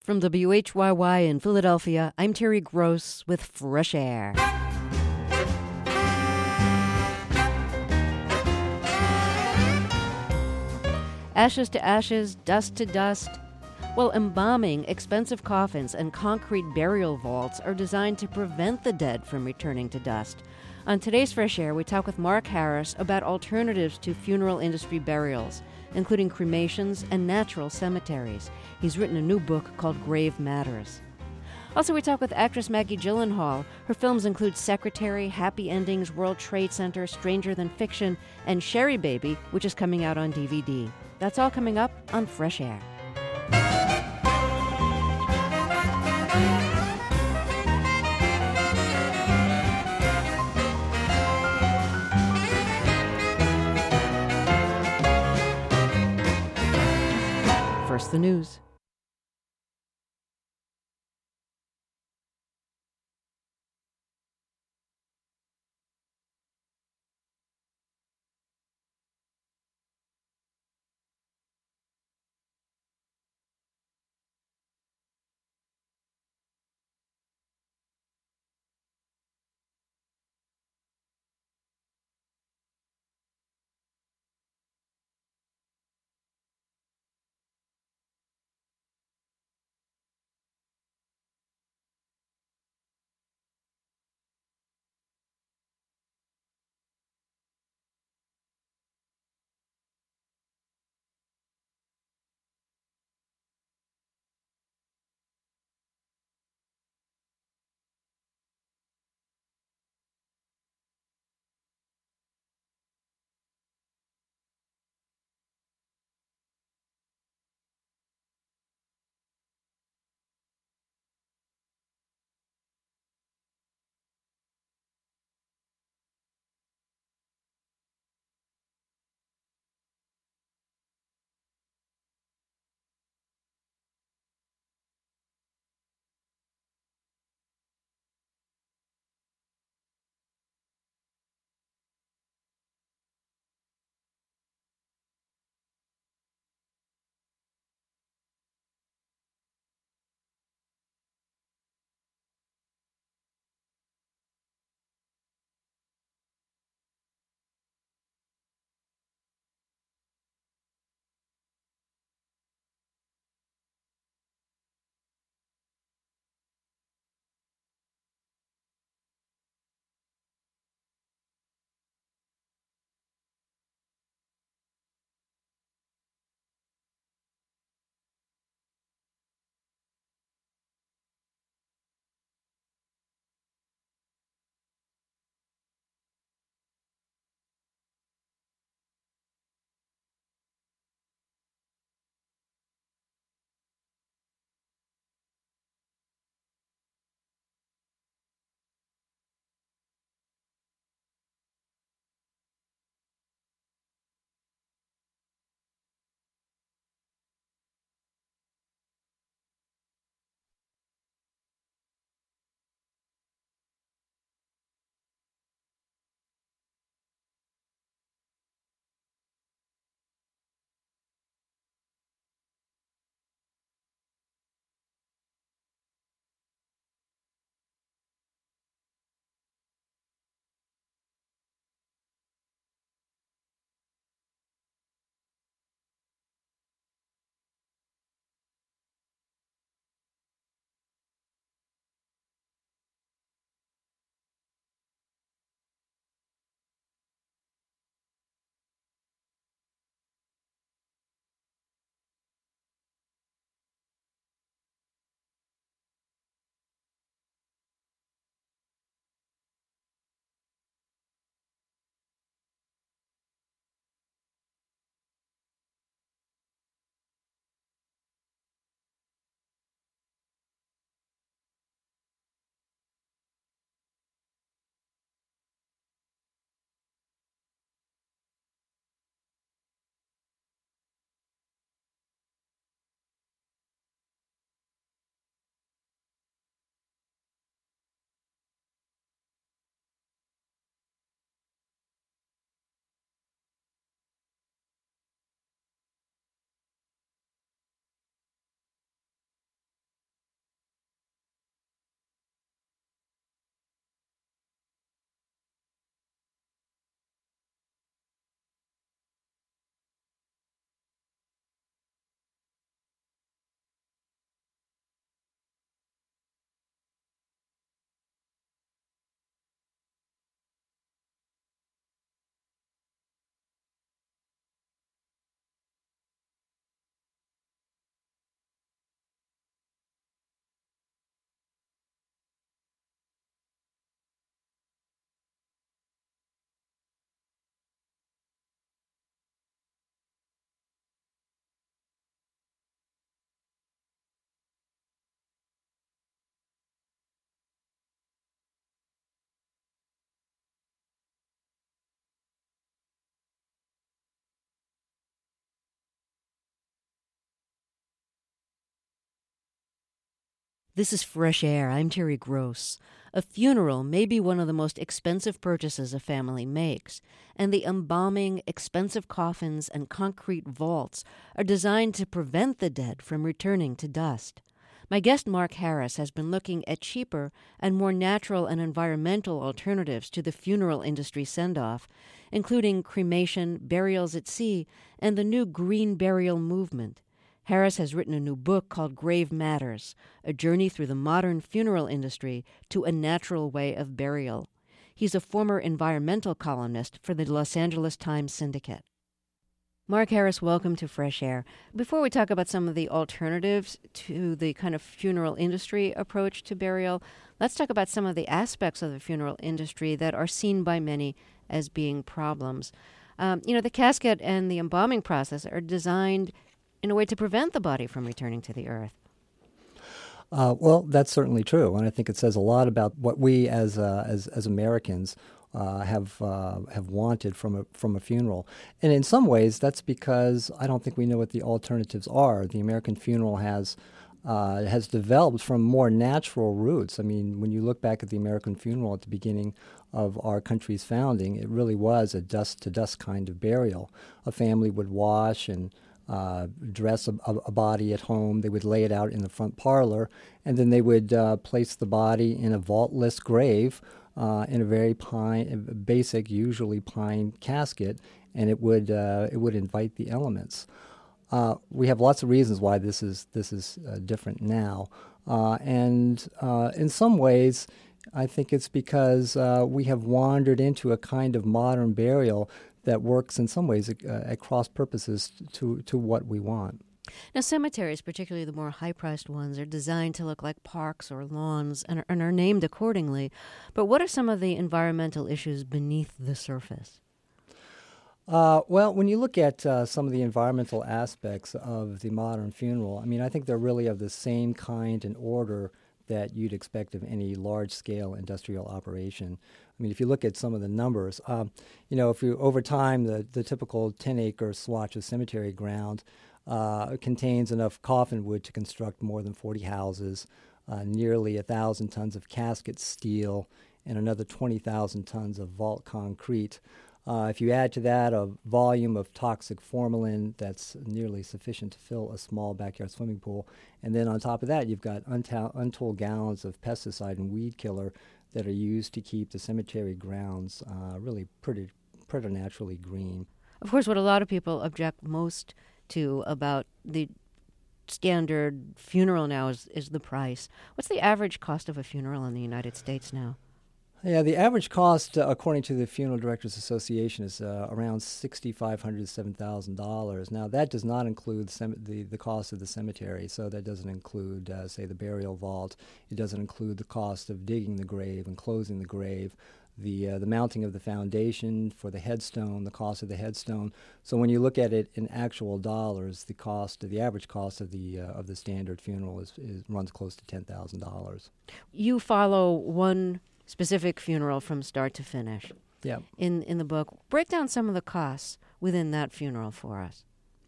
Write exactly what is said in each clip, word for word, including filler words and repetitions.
From W H Y Y in Philadelphia, I'm Terry Gross with Fresh Air. Ashes to ashes, dust to dust. Well, embalming, expensive coffins, and concrete burial vaults are designed to prevent the dead from returning to dust. On today's Fresh Air, we talk with Mark Harris about alternatives to funeral industry burials, including cremations and natural cemeteries. He's written a new book called Grave Matters. Also, we talk with actress Maggie Gyllenhaal. Her films include Secretary, Happy Endings, World Trade Center, Stranger Than Fiction, and Sherry Baby, which is coming out on D V D. That's all coming up on Fresh Air. First, the news. This is Fresh Air. I'm Terry Gross. A funeral may be one of the most expensive purchases a family makes, and the embalming, expensive coffins, and concrete vaults are designed to prevent the dead from returning to dust. My guest Mark Harris has been looking at cheaper and more natural and environmental alternatives to the funeral industry send-off, including cremation, burials at sea, and the new green burial movement. Harris has written a new book called Grave Matters, a journey through the modern funeral industry to a natural way of burial. He's a former environmental columnist for the Los Angeles Times Syndicate. Mark Harris, welcome to Fresh Air. Before we talk about some of the alternatives to the kind of funeral industry approach to burial, let's talk about some of the aspects of the funeral industry that are seen by many as being problems. Um, you know, the casket and the embalming process are designed in a way to prevent the body from returning to the earth. Uh, well, that's certainly true, and I think it says a lot about what we as uh, as as Americans uh, have uh, have wanted from a from a funeral. And in some ways, that's because I don't think we know what the alternatives are. The American funeral has uh, has developed from more natural roots. I mean, when you look back at the American funeral at the beginning of our country's founding, it really was a dust to dust kind of burial. A family would wash and Uh, dress a, a body at home. They would lay it out in the front parlor, and then they would uh, place the body in a vaultless grave uh, in a very pine, basic, usually pine casket, and it would uh, it would invite the elements. Uh, we have lots of reasons why this is this is uh, different now, uh, and uh, in some ways, I think it's because uh, we have wandered into a kind of modern burial that works in some ways uh, at cross purposes to, to what we want. Now, cemeteries, particularly the more high-priced ones, are designed to look like parks or lawns and are, and are named accordingly. But what are some of the environmental issues beneath the surface? Uh, well, when you look at uh, some of the environmental aspects of the modern funeral, I mean, I think they're really of the same kind and order that you'd expect of any large-scale industrial operation. I mean, if you look at some of the numbers, um, you know, if you over time, the, the typical ten-acre swatch of cemetery ground uh, contains enough coffin wood to construct more than forty houses, uh, nearly one thousand tons of casket steel, and another twenty thousand tons of vault concrete. Uh, if you add to that a volume of toxic formalin that's nearly sufficient to fill a small backyard swimming pool, and then on top of that, you've got unta- untold gallons of pesticide and weed killer that are used to keep the cemetery grounds uh, really pretty preternaturally green. Of course, what a lot of people object most to about the standard funeral now is, is the price. What's the average cost of a funeral in the United States now? Yeah, the average cost, uh, according to the Funeral Directors Association, is uh, around six thousand five hundred dollars to seven thousand dollars. Now, that does not include sem- the, the cost of the cemetery, so that doesn't include, uh, say, the burial vault. It doesn't include the cost of digging the grave and closing the grave, the uh, the mounting of the foundation for the headstone, the cost of the headstone. So when you look at it in actual dollars, the cost, the average cost of the uh, of the standard funeral is, is runs close to ten thousand dollars. You follow one specific funeral from start to finish. Yeah. In in the book, break down some of the costs within that funeral for us.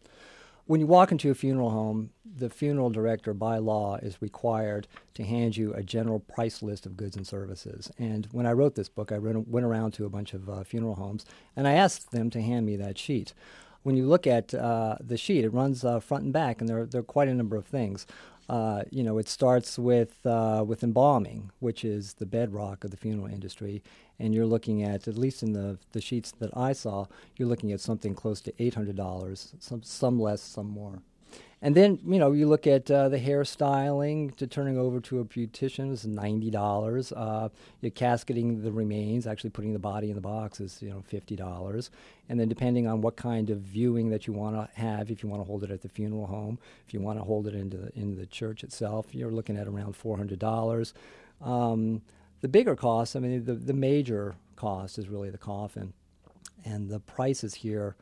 When you walk into a funeral home, the funeral director by law is required to hand you a general price list of goods and services. And when I wrote this book, I went around to a bunch of uh, funeral homes, and I asked them to hand me that sheet. When you look at uh, the sheet, it runs uh, front and back, and there, there are quite a number of things. Uh, you know, it starts with uh, with embalming, which is the bedrock of the funeral industry, and you're looking at, at least in the, the sheets that I saw, you're looking at something close to eight hundred dollars, some some less, some more. And then, you know, you look at uh, the hairstyling to turning over to a beautician is ninety dollars. Uh, you're casketing the remains, actually putting the body in the box is, you know, fifty dollars. And then depending on what kind of viewing that you want to have, if you want to hold it at the funeral home, if you want to hold it into the, in the church itself, you're looking at around four hundred dollars. Um, the bigger cost, I mean, the, the major cost is really the coffin. And the prices here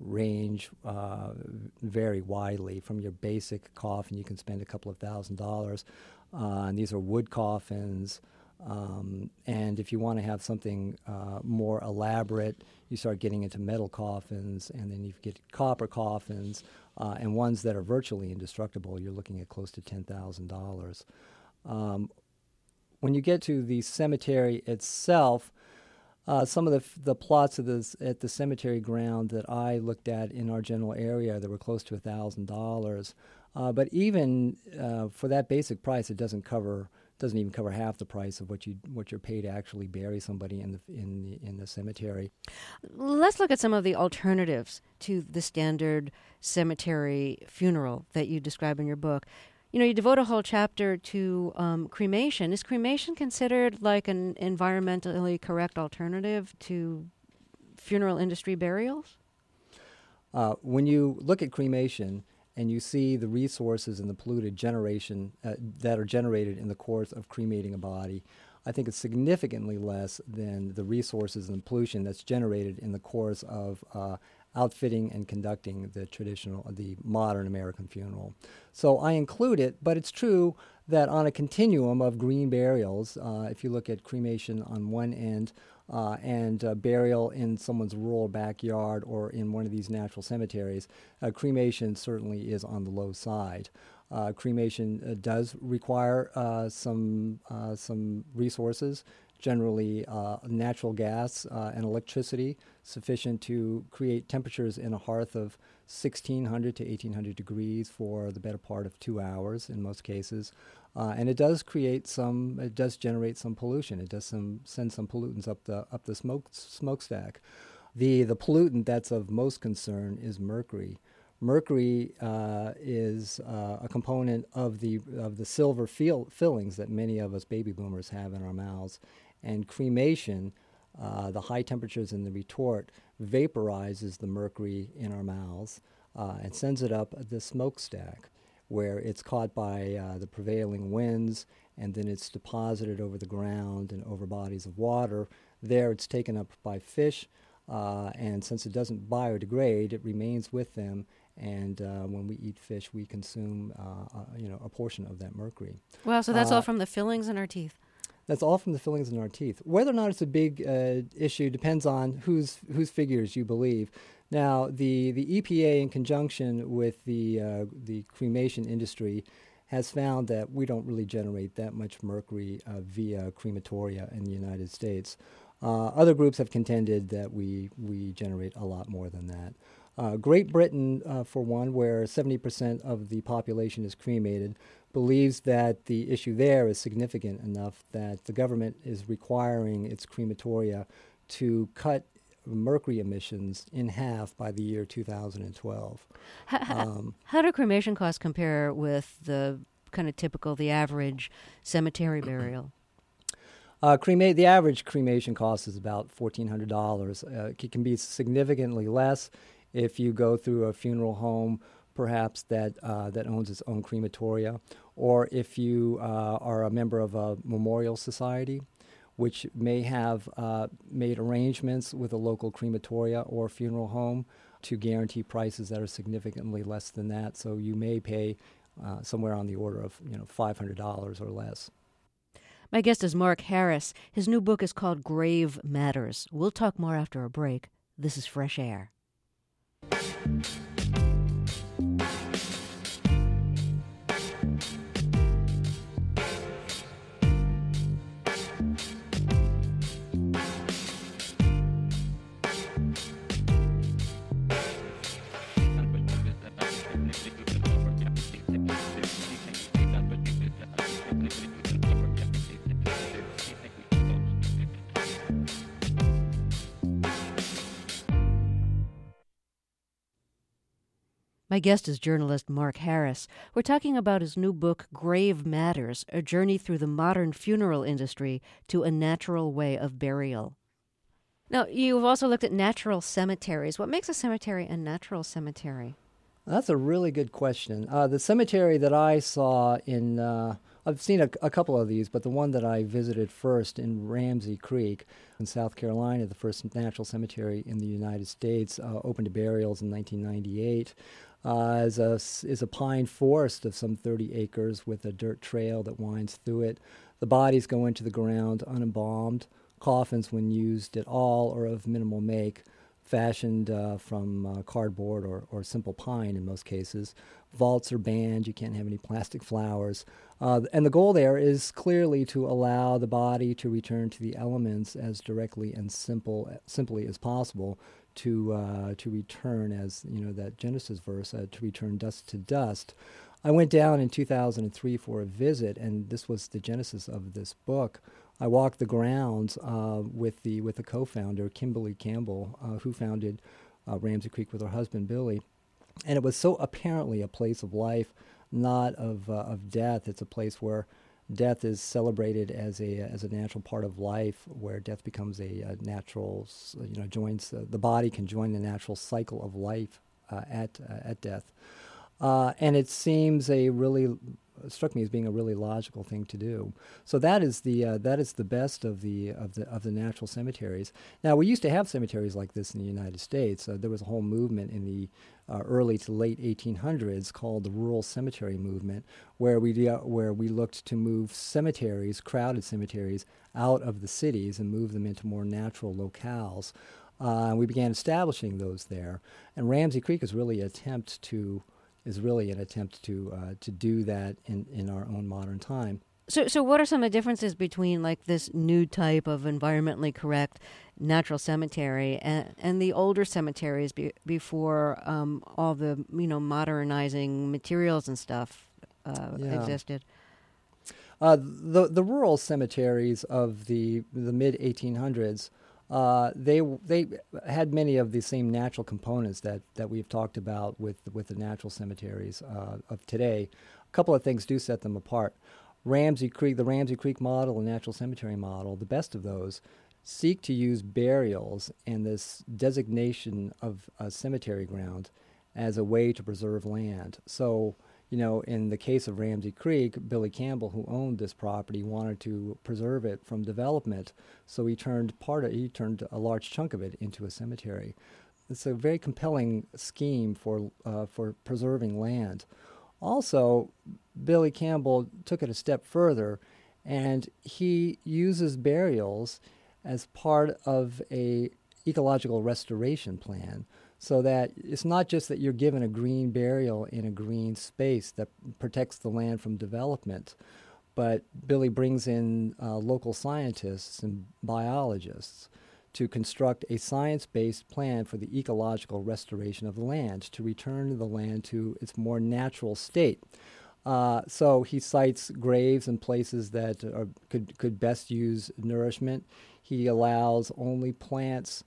range uh, very widely. From your basic coffin, you can spend a couple of thousand dollars. Uh, and these are wood coffins. Um, and if you want to have something uh, more elaborate, you start getting into metal coffins, and then you get copper coffins, uh, and ones that are virtually indestructible. You're looking at close to ten thousand dollars. Um, when you get to the cemetery itself, uh, some of the f- the plots of this at the cemetery ground that I looked at in our general area, that were close to a thousand dollars. Uh, but even uh, for that basic price, it doesn't cover doesn't even cover half the price of what you what you're paid to actually bury somebody in the in the in the cemetery. Let's look at some of the alternatives to the standard cemetery funeral that you describe in your book. You know, you devote a whole chapter to um, cremation. Is cremation considered like an environmentally correct alternative to funeral industry burials? Uh, when you look at cremation and you see the resources and the polluted generation uh, that are generated in the course of cremating a body, I think it's significantly less than the resources and pollution that's generated in the course of uh, outfitting and conducting the traditional, the modern American funeral. So I include it, but it's true that on a continuum of green burials, uh, if you look at cremation on one end uh, and uh, burial in someone's rural backyard or in one of these natural cemeteries, uh, cremation certainly is on the low side. Uh, cremation uh, does require uh, some uh, some resources, generally uh, natural gas uh, and electricity, sufficient to create temperatures in a hearth of sixteen hundred to eighteen hundred degrees for the better part of two hours in most cases. Uh, and it does create some, it does generate some pollution. It does some send some pollutants up the up the smoke smokestack. The the pollutant that's of most concern is mercury. Mercury uh, is uh, a component of the of the silver fill, fillings that many of us baby boomers have in our mouths, and cremation, uh, the high temperatures in the retort, vaporizes the mercury in our mouths uh, and sends it up the smokestack, where it's caught by uh, the prevailing winds, and then it's deposited over the ground and over bodies of water. There, it's taken up by fish, uh, and since it doesn't biodegrade, it remains with them. And uh, when we eat fish, we consume, uh, uh, you know, a portion of that mercury. Well, so that's uh, all from the fillings in our teeth. That's all from the fillings in our teeth. Whether or not it's a big uh, issue depends on whose whose figures you believe. Now, the, the E P A, in conjunction with the uh, the cremation industry, has found that we don't really generate that much mercury uh, via crematoria in the United States. Uh, other groups have contended that we we generate a lot more than that. Uh, Great Britain, uh, for one, where seventy percent of the population is cremated, believes that the issue there is significant enough that the government is requiring its crematoria to cut mercury emissions in half by the year two thousand twelve. How, Um, how do cremation costs compare with the kind of typical, the average cemetery burial? Uh, crema- the average cremation cost is about fourteen hundred dollars. Uh, it can be significantly less if you go through a funeral home, perhaps that uh, that owns its own crematoria, or if you uh, are a member of a memorial society, which may have uh, made arrangements with a local crematoria or funeral home to guarantee prices that are significantly less than that. So you may pay uh, somewhere on the order of you know five hundred dollars or less. My guest is Mark Harris. His new book is called Grave Matters. We'll talk more after a break. This is Fresh Air. My guest is journalist Mark Harris. We're talking about his new book, Grave Matters, A Journey Through the Modern Funeral Industry to a Natural Way of Burial. Now, you've also looked at natural cemeteries. What makes a cemetery a natural cemetery? That's a really good question. Uh, the cemetery that I saw in, uh, I've seen a, a couple of these, but the one that I visited first in Ramsey Creek in South Carolina, the first natural cemetery in the United States, uh, opened to burials in nineteen ninety-eight. Uh, is a is a pine forest of some thirty acres with a dirt trail that winds through it. The bodies go into the ground unembalmed. Coffins, when used at all, are of minimal make. fashioned uh, from uh, cardboard or, or simple pine in most cases. Vaults are banned. You can't have any plastic flowers. Uh, and the goal there is clearly to allow the body to return to the elements as directly and simple, simply as possible, to uh, to return, as you know, that Genesis verse, uh, to return dust to dust. I went down in two thousand three for a visit, and this was the genesis of this book. I walked the grounds uh, with the with the co-founder, Kimberly Campbell, uh, who founded uh, Ramsey Creek with her husband, Billy. And it was so apparently a place of life, not of uh, of death. It's a place where death is celebrated as a as a natural part of life, where death becomes a, a natural, you know, joins uh, the body can join the natural cycle of life uh, at uh, at death. Uh, and it seems a really struck me as being a really logical thing to do. So that is the uh, that is the best of the of the of the natural cemeteries. Now, we used to have cemeteries like this in the United States. Uh, there was a whole movement in the uh, early to late eighteen hundreds called the Rural Cemetery Movement, where we uh, where we looked to move cemeteries, crowded cemeteries, out of the cities and move them into more natural locales. Uh, and we began establishing those there. And Ramsey Creek is really an attempt to is really an attempt to uh, to do that in, in our own modern time. So, so what are some of the differences between like this new type of environmentally correct natural cemetery and, and the older cemeteries be, before um, all the you know modernizing materials and stuff uh, yeah. existed? Uh, the the rural cemeteries of the the mid eighteen hundreds. Uh, they they had many of the same natural components that, that we've talked about with with the natural cemeteries uh, of today. A couple of things do set them apart. Ramsey Creek, the Ramsey Creek model and natural cemetery model, the best of those, seek to use burials and this designation of a cemetery ground as a way to preserve land. So, you know, in the case of Ramsey Creek, Billy Campbell, who owned this property, wanted to preserve it from development, so he turned part of he turned a large chunk of it into a cemetery. It's a very compelling scheme for uh, for preserving land. Also, Billy Campbell took it a step further, and he uses burials as part of a ecological restoration plan. So that it's not just that you're given a green burial in a green space that protects the land from development, but Billy brings in uh, local scientists and biologists to construct a science-based plan for the ecological restoration of the land, to return the land to its more natural state. Uh, so he cites graves and places that are, could, could best use nourishment. He allows only plants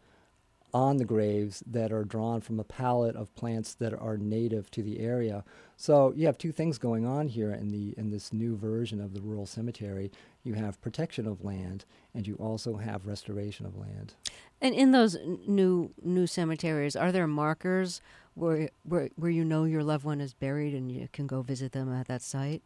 on the graves that are drawn from a palette of plants that are native to the area. So you have two things going on here in the in this new version of the rural cemetery. You have protection of land, and you also have restoration of land. And in those new new cemeteries, are there markers where where where you know your loved one is buried and you can go visit them at that site?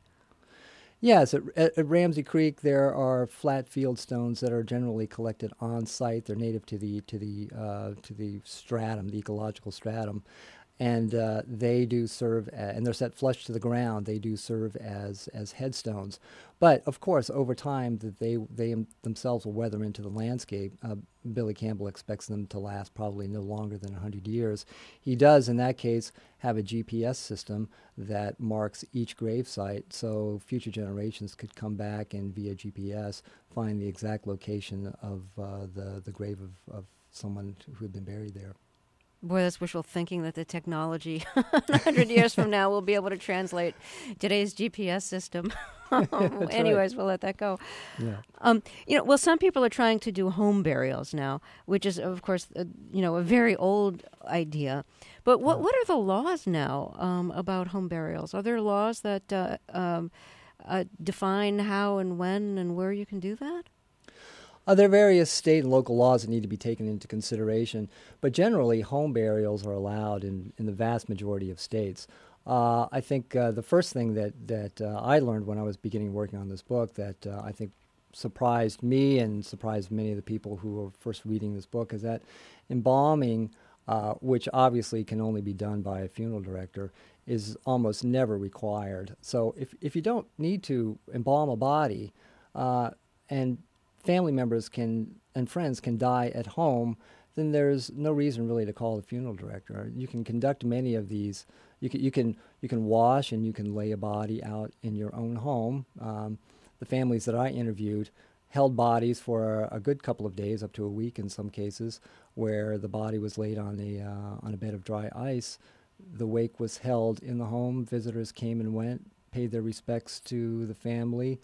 Yes, at, at Ramsey Creek there are flat field stones that are generally collected on site. They're native to the to the uh, to the stratum, the ecological stratum, and uh, they do serve, a, and they're set flush to the ground. They do serve as as headstones. But of course, over time, that they they themselves will weather into the landscape. Uh, Billy Campbell expects them to last probably no longer than one hundred years. He does, in that case, have a G P S system that marks each grave site, so future generations could come back and via G P S find the exact location of uh, the the grave of, of someone who had been buried there. Boy, that's wishful thinking that the technology one hundred years from now will be able to translate today's G P S system. Anyways, right. We'll let that go. Yeah. Um, you know, well, some people are trying to do home burials now, which is, of course, uh, you know, a very old idea. But what, what are the laws now um, about home burials? Are there laws that uh, um, uh, define how and when and where you can do that? Uh, there are various state and local laws that need to be taken into consideration, but generally home burials are allowed in, in the vast majority of states. Uh, I think uh, the first thing that, that uh, I learned when I was beginning working on this book that uh, I think surprised me and surprised many of the people who were first reading this book is that embalming, uh, which obviously can only be done by a funeral director, is almost never required. So if, if you don't need to embalm a body, uh, and family members can and friends can die at home, then there's no reason really to call the funeral director. You can conduct many of these. You can you can you can wash and you can lay a body out in your own home. Um, the families that I interviewed held bodies for a, a good couple of days, up to a week in some cases, where the body was laid on a uh, on a bed of dry ice. The wake was held in the home. Visitors came and went, paid their respects to the family,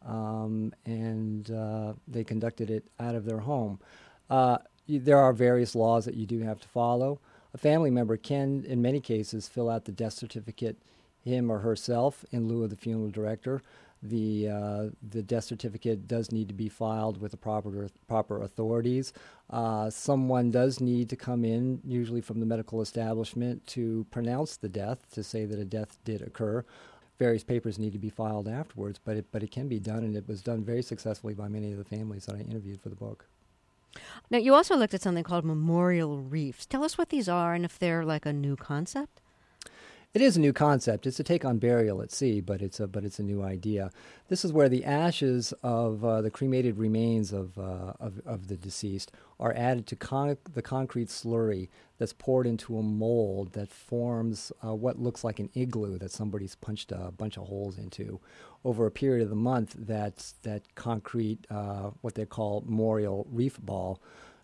um, and uh, they conducted it out of their home. Uh, y- there are various laws that you do have to follow. A family member can, in many cases, fill out the death certificate him or herself in lieu of the funeral director. The uh, the death certificate does need to be filed with the proper proper authorities. Uh, someone does need to come in, usually from the medical establishment, to pronounce the death, to say that a death did occur. Various papers need to be filed afterwards, but it, but it can be done, and it was done very successfully by many of the families that I interviewed for the book. Now, you also looked at something called memorial reefs. Tell us what these are and if they're like a new concept. It is a new concept. It's a take on burial at sea, but it's a but it's a new idea. This is where the ashes of uh, the cremated remains of, uh, of of the deceased are added to con- the concrete slurry that's poured into a mold that forms uh, what looks like an igloo that somebody's punched a bunch of holes into. Over a period of the month, that that concrete, uh, what they call memorial reef ball,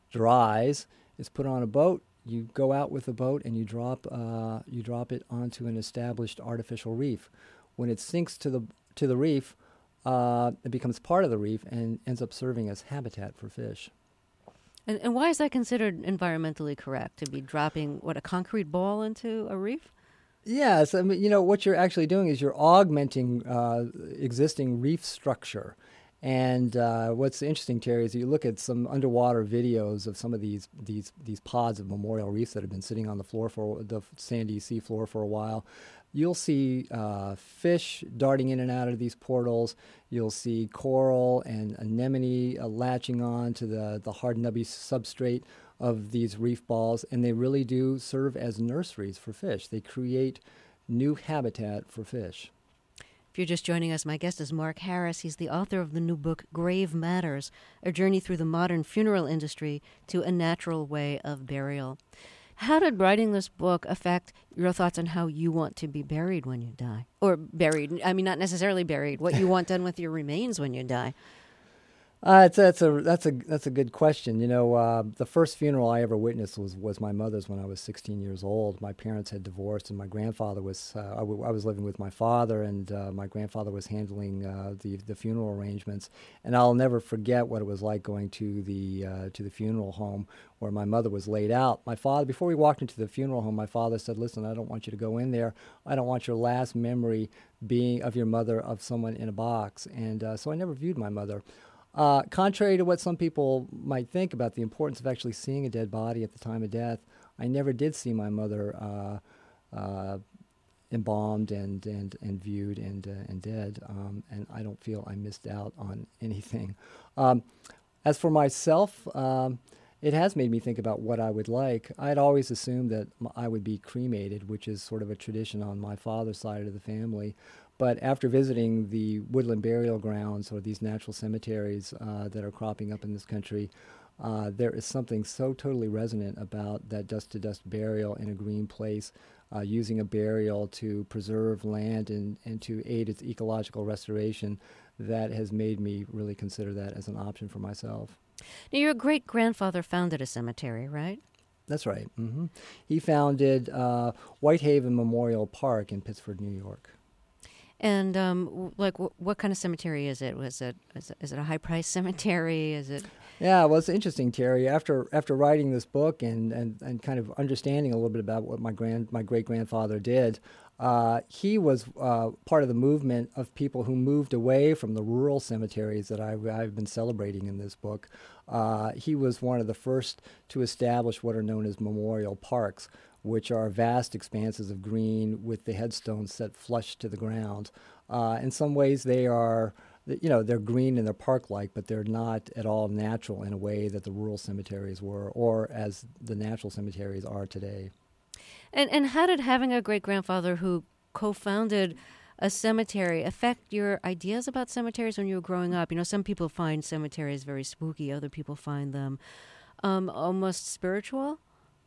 dries. Is put on a boat. You go out with a boat and you drop uh, you drop it onto an established artificial reef. When it sinks to the to the reef, uh, it becomes part of the reef and ends up serving as habitat for fish. And, and why is that considered environmentally correct, to be dropping, what, a concrete ball into a reef? Yes, I mean, you know, what you're actually doing is you're augmenting uh, existing reef structure. And uh, what's interesting, Terry, is you look at some underwater videos of some of these these these pods of memorial reefs that have been sitting on the floor for the sandy sea floor for a while. You'll see uh, fish darting in and out of these portals. You'll see coral and anemone uh, latching on to the, the hard, nubby substrate of these reef balls, and they really do serve as nurseries for fish. They create new habitat for fish. If you're just joining us, my guest is Mark Harris. He's the author of the new book, Grave Matters, A Journey Through the Modern Funeral Industry to a Natural Way of Burial. How did writing this book affect your thoughts on how you want to be buried when you die? Or buried, I mean, not necessarily buried, what you want done with your remains when you die? Uh, it's, that's a that's a that's a good question. You know, uh, the first funeral I ever witnessed was, was my mother's when I was sixteen years old. My parents had divorced, and my grandfather was. Uh, I, w- I was living with my father, and uh, my grandfather was handling uh, the the funeral arrangements. And I'll never forget what it was like going to the uh, to the funeral home where my mother was laid out. My father, before we walked into the funeral home, my father said, "Listen, I don't want you to go in there. I don't want your last memory being of your mother of someone in a box." And uh, so I never viewed my mother. Uh, contrary to what some people might think about the importance of actually seeing a dead body at the time of death, I never did see my mother uh, uh, embalmed and, and, and viewed and, uh, and dead, um, and I don't feel I missed out on anything. Um, as for myself, um, it has made me think about what I would like. I'd always assumed that m- I would be cremated, which is sort of a tradition on my father's side of the family. But after visiting the woodland burial grounds, or these natural cemeteries uh, that are cropping up in this country, uh, there is something so totally resonant about that dust-to-dust burial in a green place, uh, using a burial to preserve land and, and to aid its ecological restoration, that has made me really consider that as an option for myself. Now, your great-grandfather founded a cemetery, right? That's right. Mm-hmm. He founded uh, Whitehaven Memorial Park in Pittsford, New York. And um, w- like, w- what kind of cemetery is it? Was it is it, is it a high-priced cemetery? Is it? Yeah, well, it's interesting, Terry. After after writing this book and, and, and kind of understanding a little bit about what my grand my great grandfather did, uh, he was uh, part of the movement of people who moved away from the rural cemeteries that I've, I've been celebrating in this book. Uh, he was one of the first to establish what are known as memorial parks, which are vast expanses of green with the headstones set flush to the ground. Uh, in some ways, they are, you know, they're green and they're park-like, but they're not at all natural in a way that the rural cemeteries were, or as the natural cemeteries are today. And and how did having a great-grandfather who co-founded a cemetery affect your ideas about cemeteries when you were growing up? You know, some people find cemeteries very spooky. Other people find them Um, almost spiritual?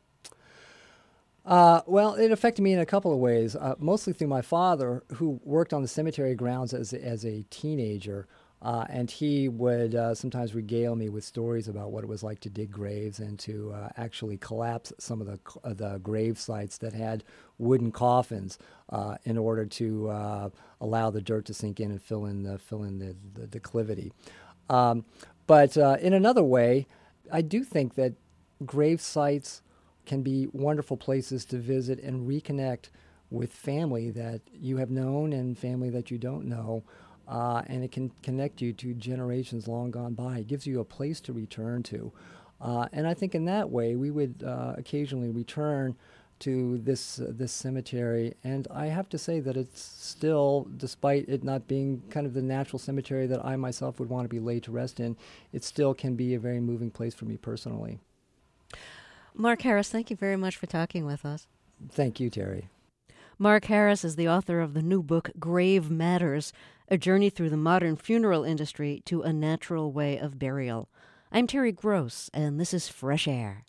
Uh, well, it affected me in a couple of ways, uh, mostly through my father, who worked on the cemetery grounds as, as a teenager. Uh, and he would uh, sometimes regale me with stories about what it was like to dig graves and to uh, actually collapse some of the uh, the grave sites that had wooden coffins uh, in order to uh, allow the dirt to sink in and fill in the fill in the, the declivity. Um, but uh, in another way, I do think that grave sites can be wonderful places to visit and reconnect with family that you have known and family that you don't know. Uh, and it can connect you to generations long gone by. It gives you a place to return to. Uh, and I think in that way, we would uh, occasionally return to this uh, this cemetery. And I have to say that it's still, despite it not being kind of the natural cemetery that I myself would want to be laid to rest in, it still can be a very moving place for me personally. Mark Harris, thank you very much for talking with us. Thank you, Terry. Mark Harris is the author of the new book, Grave Matters, A Journey Through the Modern Funeral Industry to a Natural Way of Burial. I'm Terry Gross, and this is Fresh Air.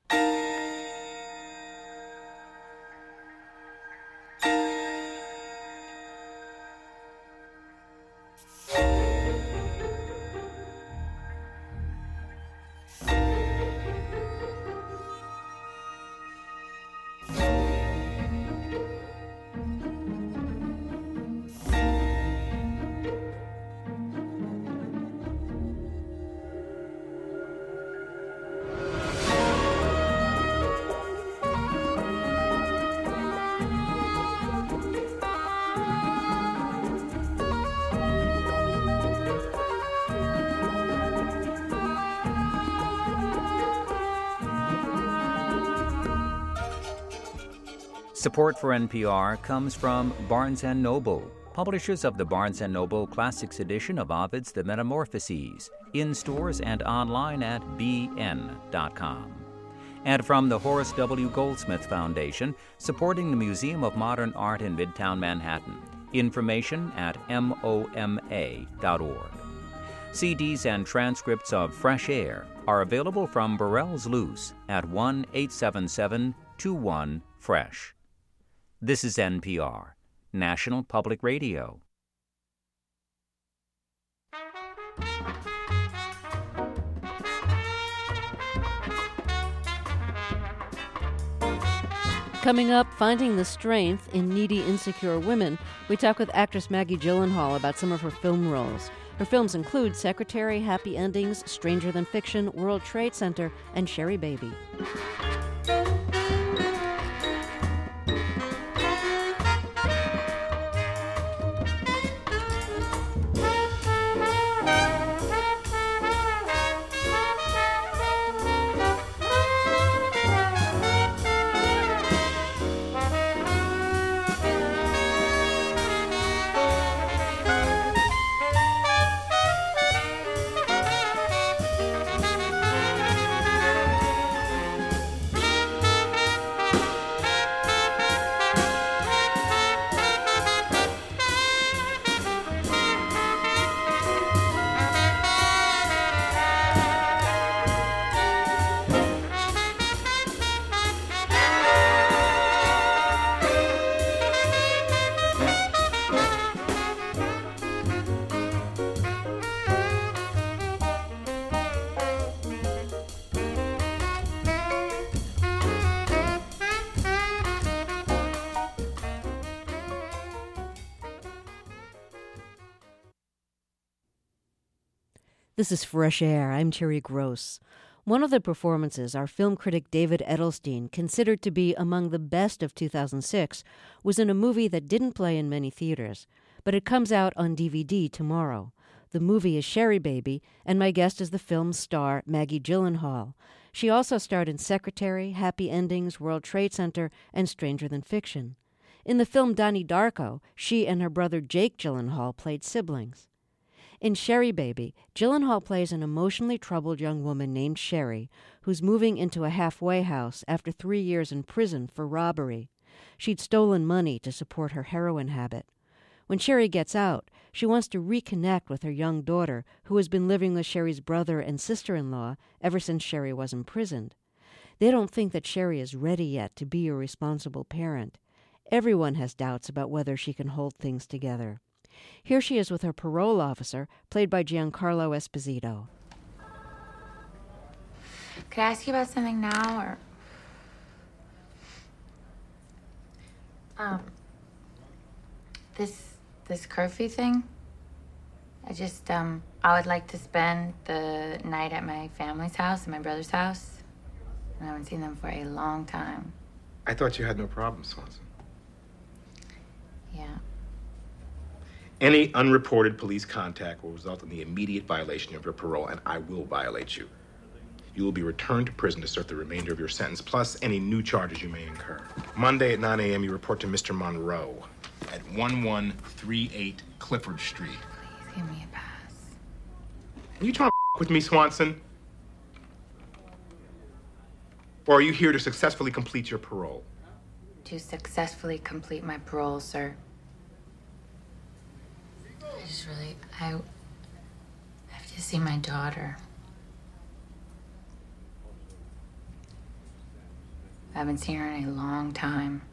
Support for N P R comes from Barnes and Noble, publishers of the Barnes and Noble Classics edition of Ovid's The Metamorphoses, in stores and online at b n dot com. And from the Horace W. Goldsmith Foundation, supporting the Museum of Modern Art in Midtown Manhattan. Information at m o m a dot org. C Ds and transcripts of Fresh Air are available from Burrell's Loose at one eight seven seven two one fresh. This is N P R, National Public Radio. Coming up, finding the strength in needy, insecure women, we talk with actress Maggie Gyllenhaal about some of her film roles. Her films include Secretary, Happy Endings, Stranger Than Fiction, World Trade Center, and Sherry Baby. This is Fresh Air. I'm Terry Gross. One of the performances our film critic David Edelstein considered to be among the best of two thousand six was in a movie that didn't play in many theaters, but it comes out on D V D tomorrow. The movie is Sherry Baby, and my guest is the film's star, Maggie Gyllenhaal. She also starred in Secretary, Happy Endings, World Trade Center, and Stranger Than Fiction. In the film Donnie Darko, she and her brother Jake Gyllenhaal played siblings. In Sherry Baby, Gyllenhaal plays an emotionally troubled young woman named Sherry, who's moving into a halfway house after three years in prison for robbery. She'd stolen money to support her heroin habit. When Sherry gets out, She wants to reconnect with her young daughter, who has been living with Sherry's brother and sister-in-law ever since Sherry was imprisoned. They don't think that Sherry is ready yet to be a responsible parent. Everyone has doubts about whether she can hold things together. Here she is with her parole officer, played by Giancarlo Esposito. Could I ask you about something now, or... Um, this, this curfew thing? I just, um, I would like to spend the night at my family's house, at my brother's house. I haven't seen them for a long time. I thought you had no problem, Swanson. Yeah. Any unreported police contact will result in the immediate violation of your parole, and I will violate you. You will be returned to prison to serve the remainder of your sentence, plus any new charges you may incur. Monday at nine a.m., you report to Mister Monroe at one one three eight Clifford Street. Please give me a pass. Are you trying to with me, Swanson? Or are you here to successfully complete your parole? To successfully complete my parole, sir. I just really, I have to see my daughter. I haven't seen her in a long time.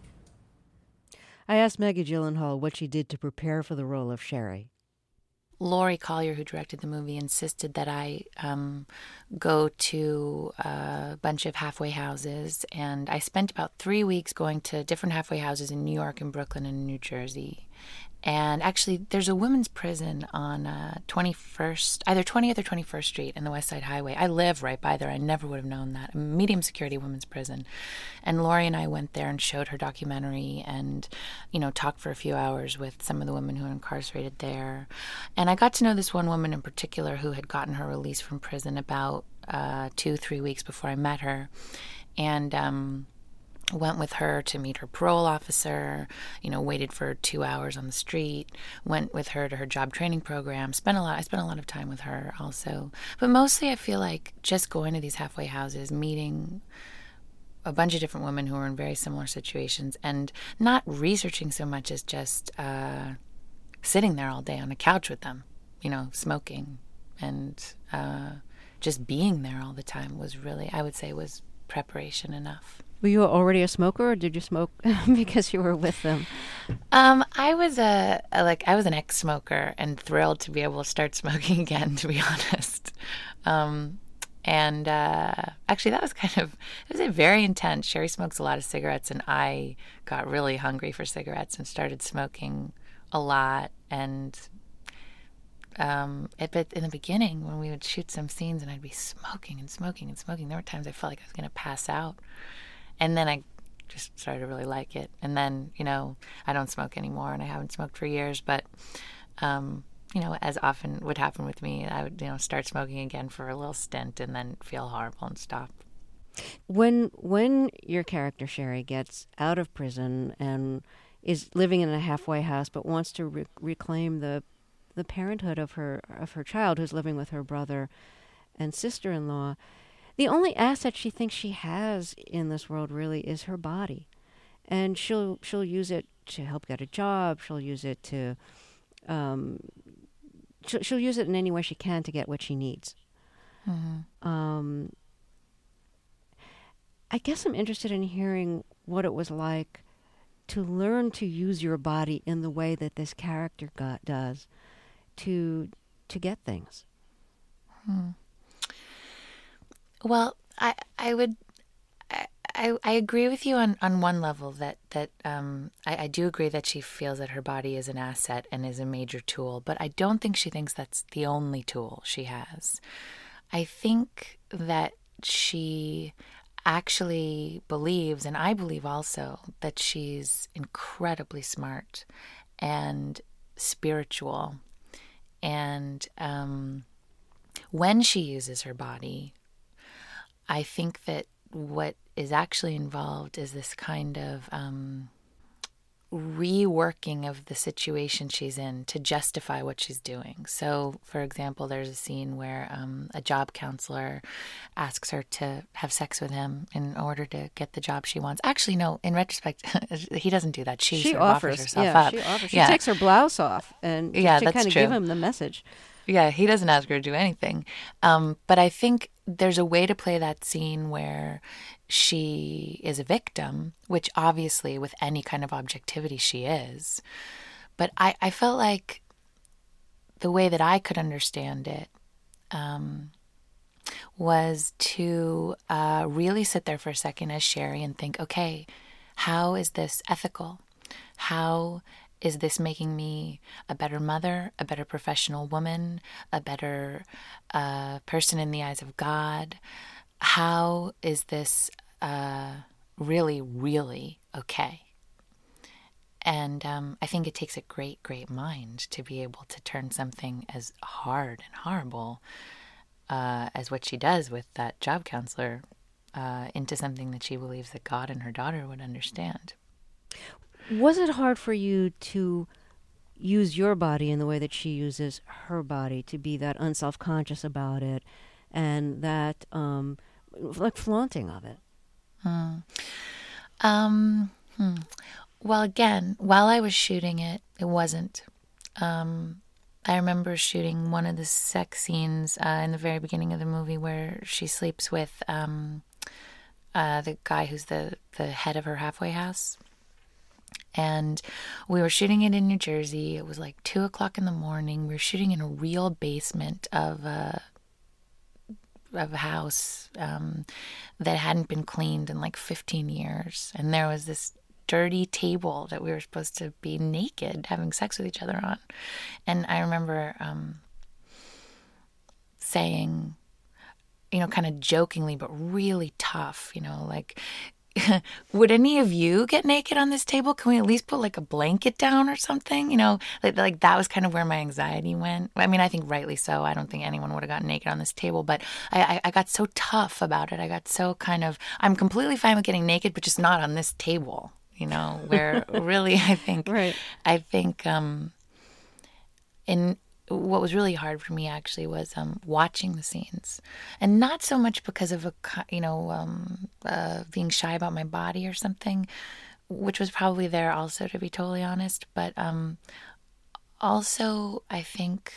I asked Maggie Gyllenhaal what she did to prepare for the role of Sherry. Laurie Collier, who directed the movie, insisted that I um, go to a bunch of halfway houses, and I spent about three weeks going to different halfway houses in New York and Brooklyn and New Jersey. And actually, there's a women's prison on uh, twenty-first, either twentieth or twenty-first Street in the West Side Highway. I live right by there. I never would have known that. A medium security women's prison. And Laurie and I went there and showed her documentary and, you know, talked for a few hours with some of the women who are incarcerated there. And I got to know this one woman in particular who had gotten her release from prison about uh, two, three weeks before I met her. And, um... went with her to meet her parole officer, you know, waited for two hours on the street, went with her to her job training program, spent a lot, I spent a lot of time with her also. But mostly I feel like just going to these halfway houses, meeting a bunch of different women who are in very similar situations and not researching so much as just uh, sitting there all day on a couch with them, you know, smoking and uh, just being there all the time was really, I would say, was preparation enough. Were you already a smoker, or did you smoke because you were with them? Um, I was a, a like I was an ex-smoker and thrilled to be able to start smoking again, to be honest. Um, and uh, actually, that was kind of it was a very intense. Sherry smokes a lot of cigarettes, and I got really hungry for cigarettes and started smoking a lot. And um, it, but in the beginning, when we would shoot some scenes, and I'd be smoking and smoking and smoking, there were times I felt like I was going to pass out. And then I just started to really like it. And then, you know, I don't smoke anymore, and I haven't smoked for years. But, um, you know, as often would happen with me, I would, you know, start smoking again for a little stint and then feel horrible and stop. When when your character, Sherry, gets out of prison and is living in a halfway house but wants to re- reclaim the the parenthood of her of her child who's living with her brother and sister-in-law, the only asset she thinks she has in this world really is her body. And she'll she'll use it to help get a job. She'll use it to, um, she'll, she'll use it in any way she can to get what she needs. Mm-hmm. Um, I guess I'm interested in hearing what it was like to learn to use your body in the way that this character got, does to to get things. Hmm. Well, I I would I, I, I agree with you on, on one level that that um I, I do agree that she feels that her body is an asset and is a major tool, but I don't think she thinks that's the only tool she has. I think that she actually believes, and I believe also, that she's incredibly smart and spiritual, and um, when she uses her body, I think that what is actually involved is this kind of um, reworking of the situation she's in to justify what she's doing. So, for example, there's a scene where um, a job counselor asks her to have sex with him in order to get the job she wants. Actually, no, in retrospect, he doesn't do that. She, she sort of offers, offers herself yeah, up. She offers. She yeah. takes her blouse off and yeah, to that's kind of true. give him the message. Yeah, he doesn't ask her to do anything. Um, but I think there's a way to play that scene where she is a victim, which obviously with any kind of objectivity she is. But I, I felt like the way that I could understand it um, was to uh, really sit there for a second as Sherry and think, okay, how is this ethical? How is this making me a better mother, a better professional woman, a better uh, person in the eyes of God? How is this uh, really, really okay? And um, I think it takes a great, great mind to be able to turn something as hard and horrible uh, as what she does with that job counselor uh, into something that she believes that God and her daughter would understand. Was it hard for you to use your body in the way that she uses her body, to be that unself-conscious about it and that, um, like, flaunting of it? Hmm. Um, hmm. Well, again, while I was shooting it, it wasn't. Um, I remember shooting one of the sex scenes uh, in the very beginning of the movie where she sleeps with um, uh, the guy who's the, the head of her halfway house. And we were shooting it in New Jersey. It was like two o'clock in the morning. We were shooting in a real basement of a, of a house um, that hadn't been cleaned in like fifteen years. And there was this dirty table that we were supposed to be naked having sex with each other on. And I remember um, saying, you know, kind of jokingly, but really tough, you know, like, would any of you get naked on this table? Can we at least put like a blanket down or something? You know, like, like that was kind of where my anxiety went. I mean, I think rightly so. I don't think anyone would have gotten naked on this table, but I, I, I got so tough about it. I got so kind of, I'm completely fine with getting naked, but just not on this table, you know, where really I think, right. I think um, in, what was really hard for me actually was um, watching the scenes, and not so much because of a you know um, uh, being shy about my body or something, which was probably there also, to be totally honest. But um, also, I think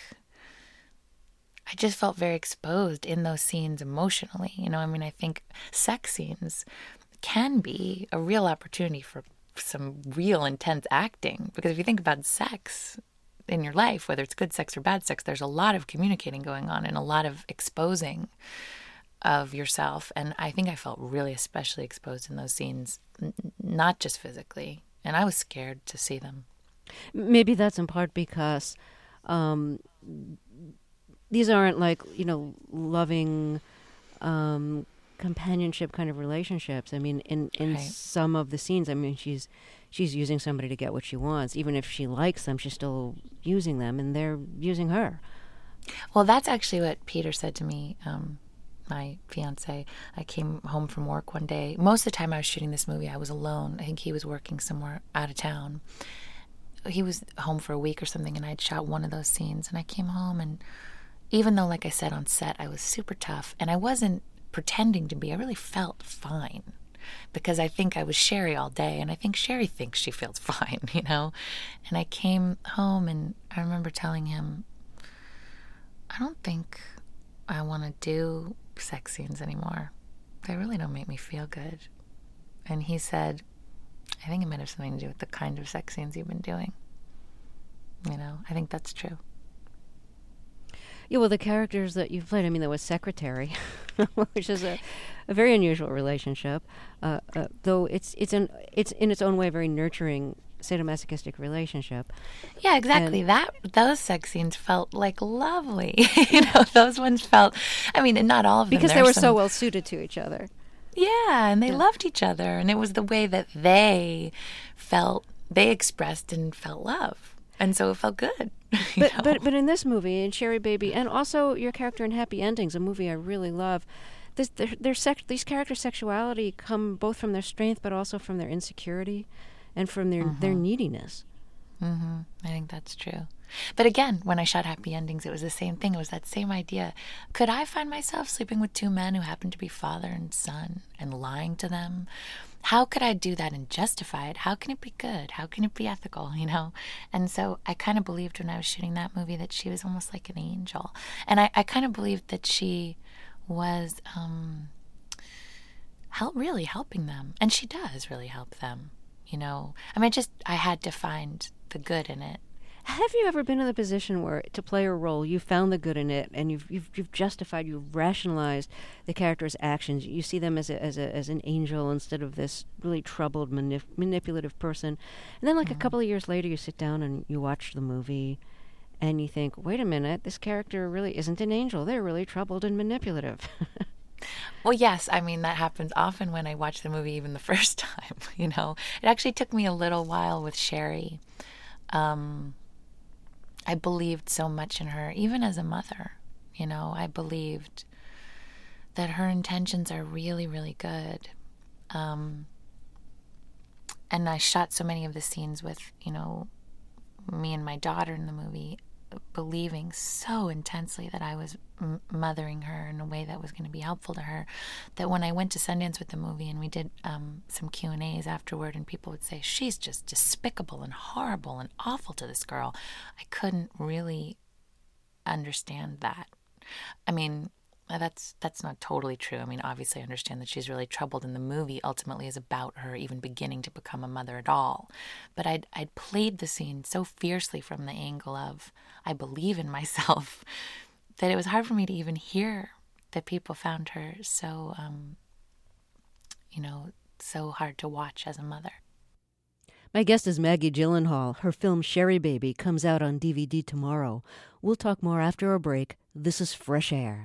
I just felt very exposed in those scenes emotionally. You know, I mean, I think sex scenes can be a real opportunity for some real intense acting, because if you think about sex in your life, whether it's good sex or bad sex, there's a lot of communicating going on and a lot of exposing of yourself. And I think I felt really especially exposed in those scenes, n- not just physically. And I was scared to see them. Maybe that's in part because um, these aren't like, you know, loving um, companionship kind of relationships. I mean, in, in Right. some of the scenes, I mean, she's she's using somebody to get what she wants. Even if she likes them, she's still using them, and they're using her. Well, that's actually what Peter said to me, um, my fiance. I came home from work one day. Most of the time I was shooting this movie, I was alone. I think he was working somewhere out of town. He was home for a week or something, and I'd shot one of those scenes. And I came home, and even though, like I said, on set, I was super tough, and I wasn't pretending to be, I really felt fine. Because I think I was Sherry all day, and I think Sherry thinks she feels fine, you know? And I came home, and I remember telling him, I don't think I want to do sex scenes anymore. They really don't make me feel good. And he said, I think it might have something to do with the kind of sex scenes you've been doing. You know, I think that's true. Yeah, well, the characters that you've played, I mean, there was Secretary, which is a, a very unusual relationship, uh, uh, though it's it's an it's in its own way a very nurturing sadomasochistic relationship. Yeah, exactly. And that those sex scenes felt like lovely. You know, those ones felt. I mean, not all of them, because there they were some, so well suited to each other. Yeah, and they Yeah. loved each other, and it was the way that they felt. They expressed and felt love, and so it felt good. you But know? but but in this movie, in Sherry Baby, and also your character in Happy Endings, a movie I really love, this, their, their sex, these characters' sexuality come both from their strength but also from their insecurity. and from their, mm-hmm. their neediness. Mm-hmm. I think that's true. But again, when I shot Happy Endings, it was the same thing. It was that same idea. Could I find myself sleeping with two men who happened to be father and son and lying to them? How could I do that and justify it? How can it be good? How can it be ethical, you know? And so I kind of believed when I was shooting that movie that she was almost like an angel. And I, I kind of believed that she was um, help, really helping them. And she does really help them, you know? I mean, just, I had to find the good in it. Have you ever been in the position where, to play a role, you found the good in it, and you've you've, you've justified, you've rationalized the character's actions? You see them as a, as a, as an angel instead of this really troubled, manip- manipulative person. And then, like mm-hmm. a couple of years later, you sit down and you watch the movie, and you think, "Wait a minute, this character really isn't an angel. They're really troubled and manipulative." Well, yes. I mean, that happens often when I watch the movie, even the first time. You know, it actually took me a little while with Sherry. Um, I believed so much in her, even as a mother. You know, I believed that her intentions are really, really good. Um, and I shot so many of the scenes with, you know, me and my daughter in the movie, believing so intensely that I was m- mothering her in a way that was going to be helpful to her, that when I went to Sundance with the movie and we did um, some Q and A's afterward, and people would say, she's just despicable and horrible and awful to this girl, I couldn't really understand that. I mean, that's that's not totally true. I mean, obviously I understand that she's really troubled, and the movie ultimately is about her even beginning to become a mother at all. But I'd, I'd played the scene so fiercely from the angle of, I believe in myself, that it was hard for me to even hear that people found her so, um, you know, so hard to watch as a mother. My guest is Maggie Gyllenhaal. Her film Sherry Baby comes out on D V D tomorrow. We'll talk more after a break. This is Fresh Air.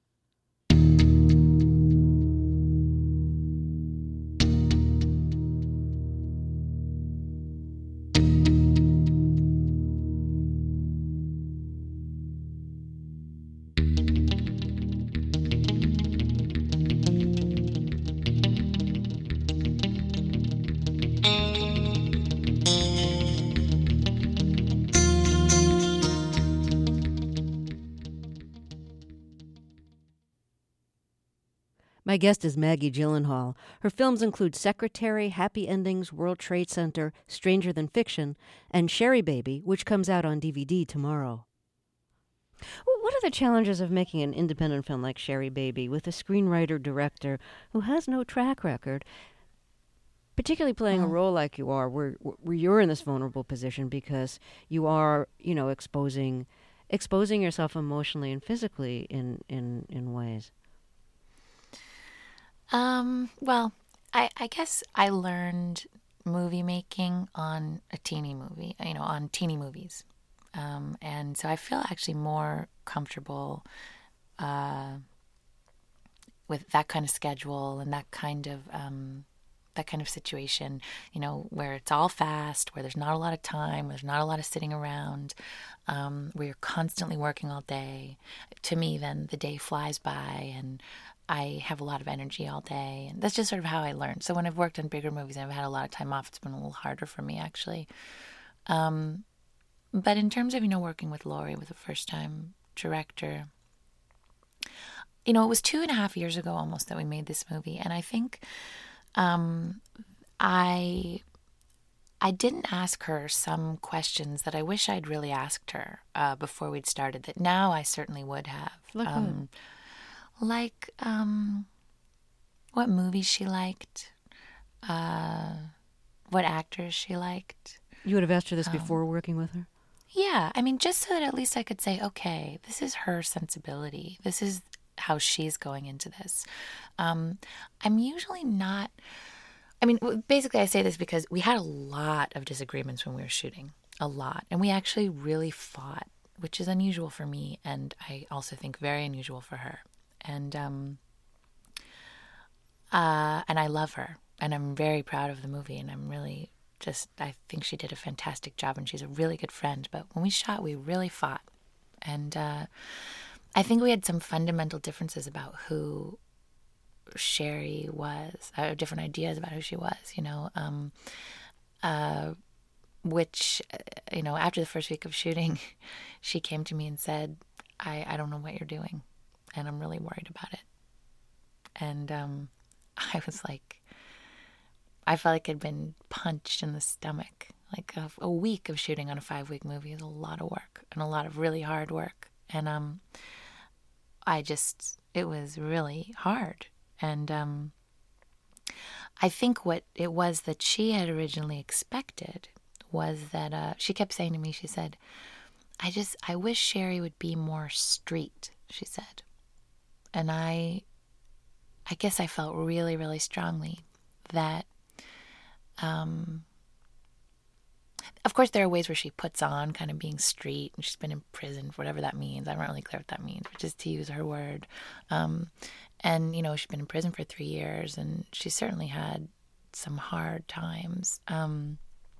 My guest is Maggie Gyllenhaal. Her films include Secretary, Happy Endings, World Trade Center, Stranger Than Fiction, and Sherry Baby, which comes out on D V D tomorrow. What are the challenges of making an independent film like Sherry Baby with a screenwriter-director who has no track record, particularly playing a role like you are, where, where you're in this vulnerable position because you are, you know, exposing exposing yourself emotionally and physically in, in, in ways? Um, well, I, I guess I learned movie making on a teeny movie, you know, on teeny movies. Um, and so I feel actually more comfortable uh, with that kind of schedule and that kind of um, that kind of situation, you know, where it's all fast, where there's not a lot of time, where there's not a lot of sitting around, um, where you're constantly working all day. To me, then the day flies by and I have a lot of energy all day. And that's just sort of how I learned. So when I've worked on bigger movies and I've had a lot of time off, it's been a little harder for me, actually. Um, but in terms of, you know, working with Laurie, with a first-time director, you know, it was two and a half years ago almost that we made this movie. And I think um, I... I didn't ask her some questions that I wish I'd really asked her uh, before we'd started, that now I certainly would have. Like um, Like um, what movies she liked, uh, what actors she liked. You would have asked her this um, before working with her? Yeah, I mean, just so that at least I could say, okay, this is her sensibility. This is how she's going into this. Um, I'm usually not... I mean, basically I say this because we had a lot of disagreements when we were shooting. A lot. And we actually really fought, which is unusual for me, and I also think very unusual for her. And um, uh, and I love her, and I'm very proud of the movie, and I'm really just, I think she did a fantastic job, and she's a really good friend. But when we shot, we really fought. And uh, I think we had some fundamental differences about who Sherry was, uh, different ideas about who she was, you know. Um, uh, which, you know, after the first week of shooting, she came to me and said, I, I don't know what you're doing, and I'm really worried about it. And um, I was like, I felt like I'd been punched in the stomach. Like a, a week of shooting on a five-week movie is a lot of work and a lot of really hard work. And um, I just, it was really hard. And um, I think what it was that she had originally expected was that uh, she kept saying to me, she said, I just, I wish Sherry would be more street, she said. And I, I guess I felt really, really strongly that, um, of course, there are ways where she puts on kind of being street, and she's been in prison for whatever that means. I'm not really clear what that means, but just to use her word. Um, and, you know, she's been in prison for three years, and she certainly had some hard times. Um,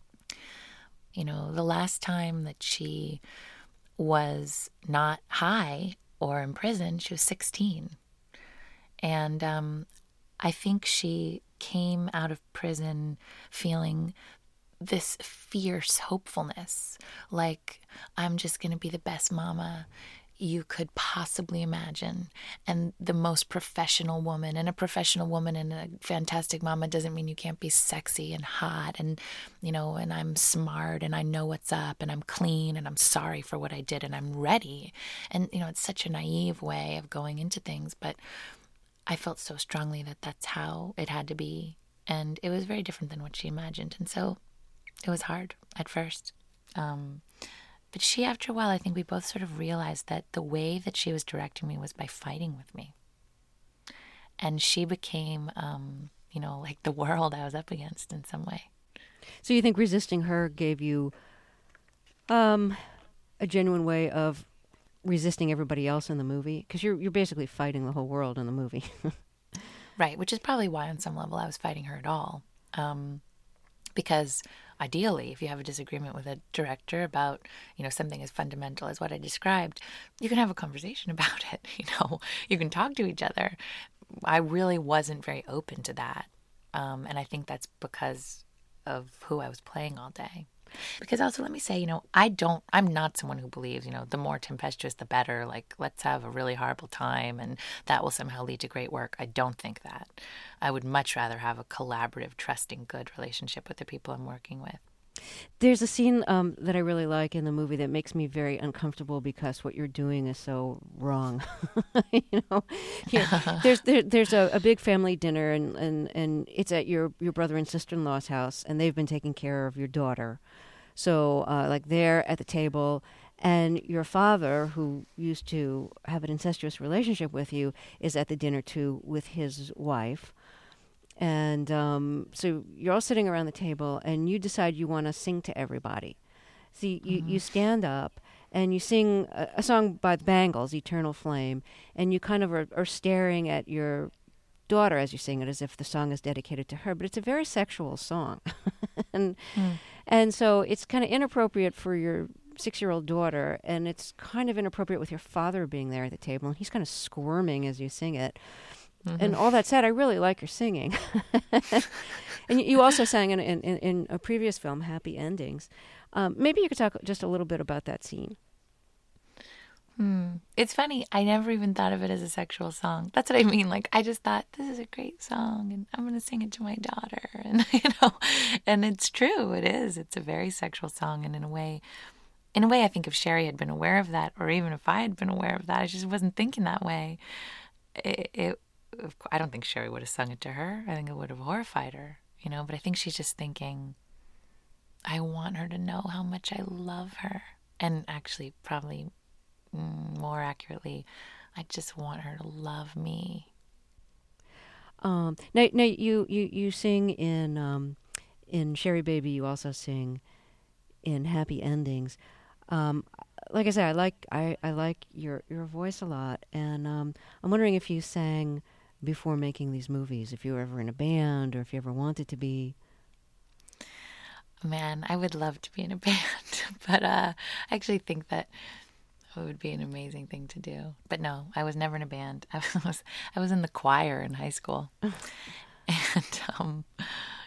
you know, the last time that she was not high or in prison, she was sixteen. And um, I think she came out of prison feeling this fierce hopefulness, like, I'm just going to be the best mama you could possibly imagine, and the most professional woman. And a professional woman and a fantastic mama doesn't mean you can't be sexy and hot, and, you know, and I'm smart, and I know what's up, and I'm clean, and I'm sorry for what I did, and I'm ready. And, you know, it's such a naive way of going into things, but I felt so strongly that that's how it had to be. And it was very different than what she imagined. And so it was hard at first. Um, but she, after a while, I think we both sort of realized that the way that she was directing me was by fighting with me. And she became, um, you know, like the world I was up against in some way. So you think resisting her gave you um, a genuine way of resisting everybody else in the movie? Because you're, you're basically fighting the whole world in the movie. Right, which is probably why on some level I was fighting her at all. Um, because ideally, if you have a disagreement with a director about, you know, something as fundamental as what I described, you can have a conversation about it. You know, you can talk to each other. I really wasn't very open to that. Um, and I think that's because of who I was playing all day. Because also, let me say, you know, I don't, I'm not someone who believes, you know, the more tempestuous, the better. Like, let's have a really horrible time and that will somehow lead to great work. I don't think that. I would much rather have a collaborative, trusting, good relationship with the people I'm working with. There's a scene um, that I really like in the movie that makes me very uncomfortable because what you're doing is so wrong. you know, yeah, there's there, there's a, a big family dinner and, and, and it's at your, your brother and sister-in-law's house, and they've been taking care of your daughter. So, uh, like, they're at the table, and your father, who used to have an incestuous relationship with you, is at the dinner too with his wife. And um, so you're all sitting around the table, and you decide you want to sing to everybody. So you, mm-hmm. you stand up, and you sing a, a song by the Bangles, Eternal Flame, and you kind of are, are staring at your daughter as you sing it as if the song is dedicated to her. But it's a very sexual song. and mm. and so it's kind of inappropriate for your six-year-old daughter, and it's kind of inappropriate with your father being there at the table, and he's kind of squirming as you sing it. Mm-hmm. And all that said, I really like your singing. And you also sang in, in, in a previous film, Happy Endings. Um, maybe you could talk just a little bit about that scene. Hmm. It's funny. I never even thought of it as a sexual song. That's what I mean. Like, I just thought, this is a great song, and I'm going to sing it to my daughter. And, you know, and it's true. It is. It's a very sexual song. And in a way, in a way, I think if Sherry had been aware of that, or even if I had been aware of that, I just wasn't thinking that way. It, it I don't think Sherry would have sung it to her. I think it would have horrified her, you know, but I think she's just thinking, I want her to know how much I love her. And actually, probably mm, more accurately, I just want her to love me. Um, now, now you, you, you sing in um, in Sherry Baby. You also sing in Happy Endings. Um, like I said, I like I, I like your your voice a lot, and um, I'm wondering if you sang before making these movies, if you were ever in a band or if you ever wanted to be. Man, I would love to be in a band, but uh, I actually think that it would be an amazing thing to do. But no, I was never in a band. I was I was in the choir in high school, and um,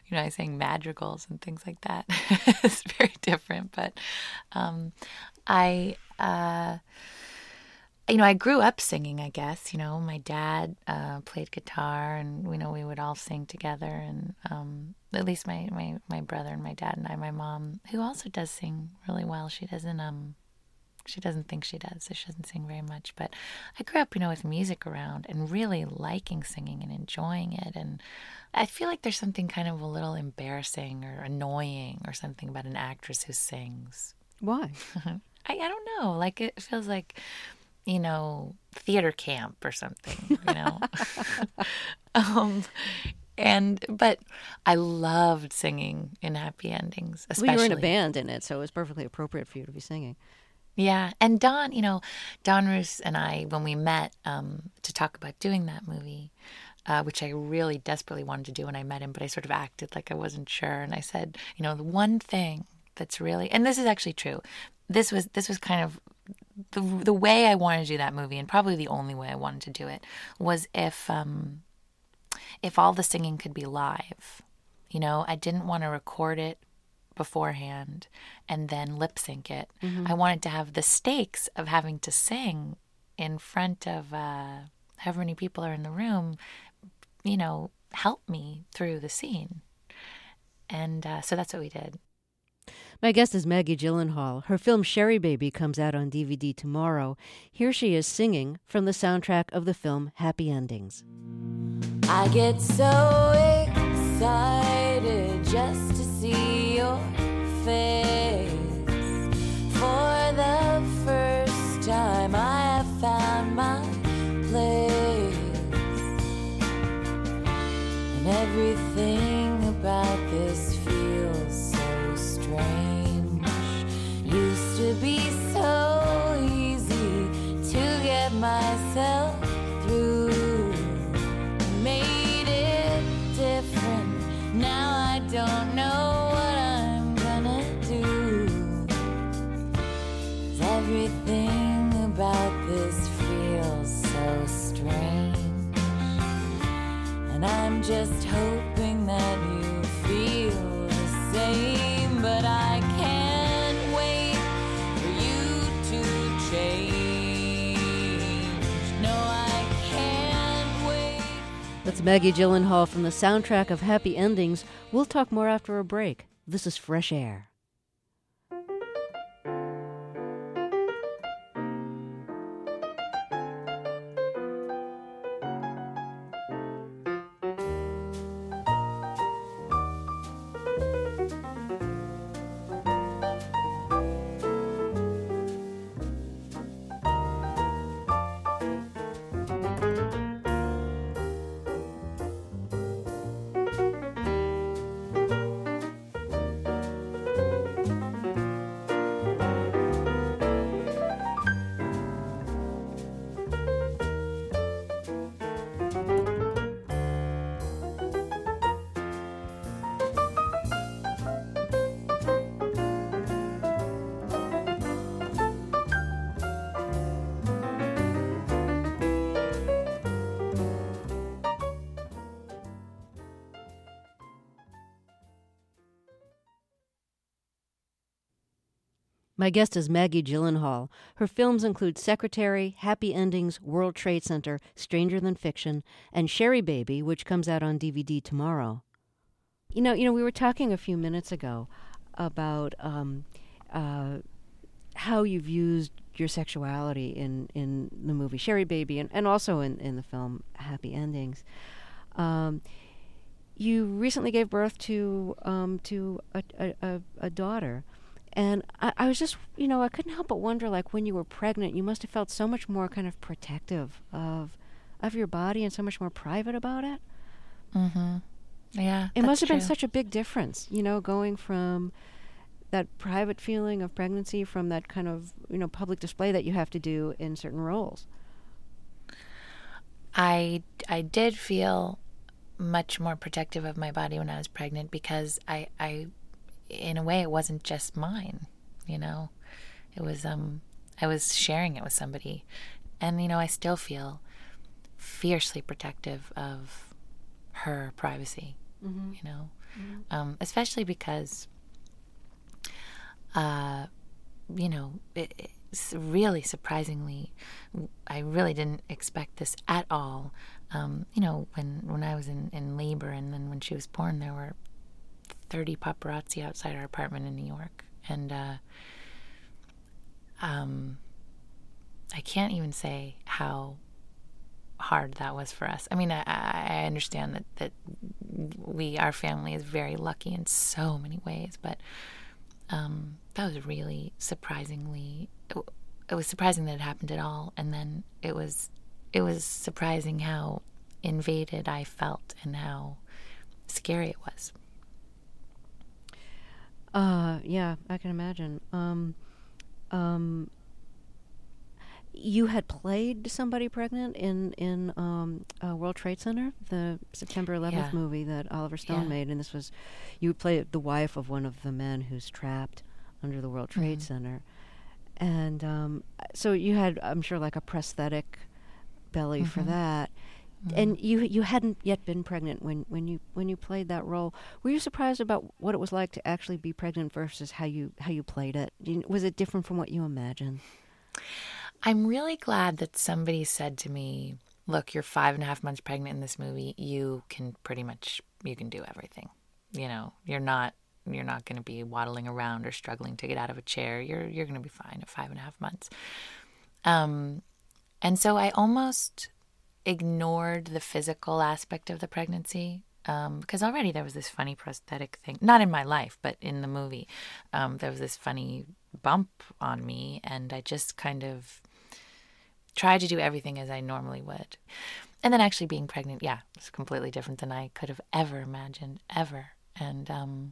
you know, I sang madrigals and things like that. It's very different, but um, I, uh, you know, I grew up singing, I guess. You know, my dad uh, played guitar, and, you know, we would all sing together. And um, at least my, my, my brother and my dad and I, my mom, who also does sing really well. She doesn't, um, she doesn't think she does, so she doesn't sing very much. But I grew up, you know, with music around and really liking singing and enjoying it. And I feel like there's something kind of a little embarrassing or annoying or something about an actress who sings. Why? I, I don't know. Like, it feels like, you know, theater camp or something, you know. um, and but I loved singing in Happy Endings, especially. Well, you were in a band in it, so it was perfectly appropriate for you to be singing. Yeah, and Don, you know, Don Roos and I, when we met um, to talk about doing that movie, uh, which I really desperately wanted to do when I met him, but I sort of acted like I wasn't sure, and I said, you know, the one thing that's really, and this is actually true, this was this was kind of the the way I wanted to do that movie, and probably the only way I wanted to do it, was if um, if all the singing could be live. You know, I didn't want to record it beforehand and then lip sync it. Mm-hmm. I wanted to have the stakes of having to sing in front of uh, however many people are in the room, you know, help me through the scene. And uh, so that's what we did. My guest is Maggie Gyllenhaal. Her film Sherry Baby comes out on D V D tomorrow. Here she is singing from the soundtrack of the film Happy Endings. I get so excited just to see your face. For the first time I have found my place. And everything about this feels so strange. Used to be so easy to get myself through. Made it different. Now I don't know what I'm gonna do. 'Cause everything about this feels so strange. And I'm just hoping that you feel the same. But I can't wait for you to change. No, I can't wait. That's Maggie Gyllenhaal from the soundtrack of Happy Endings. We'll talk more after a break. This is Fresh Air. My guest is Maggie Gyllenhaal. Her films include Secretary, Happy Endings, World Trade Center, Stranger Than Fiction, and Sherry Baby, which comes out on D V D tomorrow. You know, you know, we were talking a few minutes ago about um, uh, how you've used your sexuality in, in the movie Sherry Baby and, and also in, in the film Happy Endings. Um, you recently gave birth to um, to a, a, a daughter. And I, I was just, you know, I couldn't help but wonder, like, when you were pregnant, you must have felt so much more kind of protective of of your body and so much more private about it. Mm-hmm. Yeah, It must have true. been such a big difference, you know, going from that private feeling of pregnancy from that kind of, you know, public display that you have to do in certain roles. I, I did feel much more protective of my body when I was pregnant because I... I in a way, it wasn't just mine, you know. It was, um, I was sharing it with somebody. And, you know, I still feel fiercely protective of her privacy. mm-hmm. you know, mm-hmm. um, especially because, uh, you know, it, it's really surprisingly, I really didn't expect this at all. Um, you know, when, when I was in, in labor and then when she was born, there were thirty paparazzi outside our apartment in New York. And uh, um, I can't even say how hard that was for us. I mean, I, I understand that, that we, our family is very lucky in so many ways, but um, that was really surprisingly, it, it was surprising that it happened at all. And then it was, it was surprising how invaded I felt and how scary it was. Uh, yeah, I can imagine. Um, um, you had played somebody pregnant in in um, uh, World Trade Center, the September eleventh yeah. movie that Oliver Stone yeah. made, and this was you played the wife of one of the men who's trapped under the World Trade mm-hmm. Center, and um, so you had, I'm sure, like a prosthetic belly mm-hmm. for that. Mm-hmm. And you you hadn't yet been pregnant when, when you when you played that role. Were you surprised about what it was like to actually be pregnant versus how you how you played it? You, was it different from what you imagined? I'm really glad that somebody said to me, "Look, you're five and a half months pregnant in this movie. You can pretty much you can do everything. You know, you're not you're not going to be waddling around or struggling to get out of a chair. You're you're going to be fine at five and a half months." Um, and so I almost ignored the physical aspect of the pregnancy um, because already there was this funny prosthetic thing, not in my life, but in the movie. Um, there was this funny bump on me, and I just kind of tried to do everything as I normally would. And then actually being pregnant, yeah, it's completely different than I could have ever imagined, ever. And um,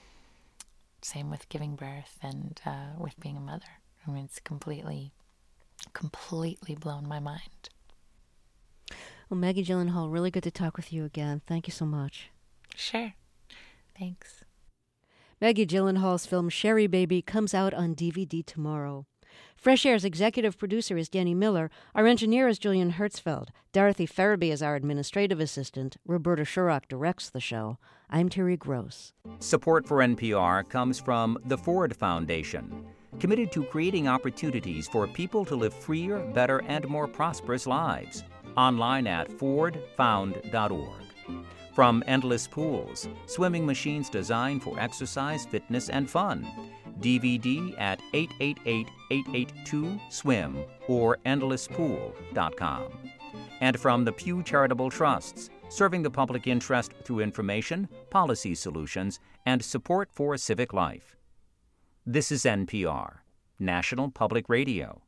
same with giving birth and uh, with being a mother. I mean, it's completely, completely blown my mind. Well, Maggie Gyllenhaal, really good to talk with you again. Thank you so much. Sure. Thanks. Maggie Gyllenhaal's film Sherry Baby comes out on D V D tomorrow. Fresh Air's executive producer is Danny Miller. Our engineer is Julian Hertzfeld. Dorothy Farabee is our administrative assistant. Roberta Shurrock directs the show. I'm Terry Gross. Support for N P R comes from the Ford Foundation, committed to creating opportunities for people to live freer, better, and more prosperous lives. Online at ford found dot org. From Endless Pools, swimming machines designed for exercise, fitness, and fun. D V D at eight eight eight, eight eight two, swim or endless pool dot com. And from the Pew Charitable Trusts, serving the public interest through information, policy solutions, and support for civic life. This is N P R, National Public Radio.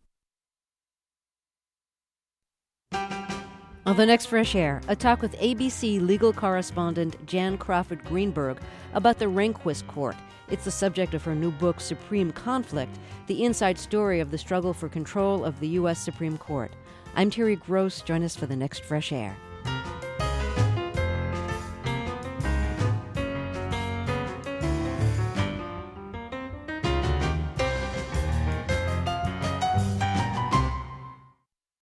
On the next Fresh Air, a talk with A B C legal correspondent Jan Crawford Greenberg about the Rehnquist Court. It's the subject of her new book, Supreme Conflict, the inside story of the struggle for control of the U S Supreme Court. I'm Terry Gross. Join us for the next Fresh Air.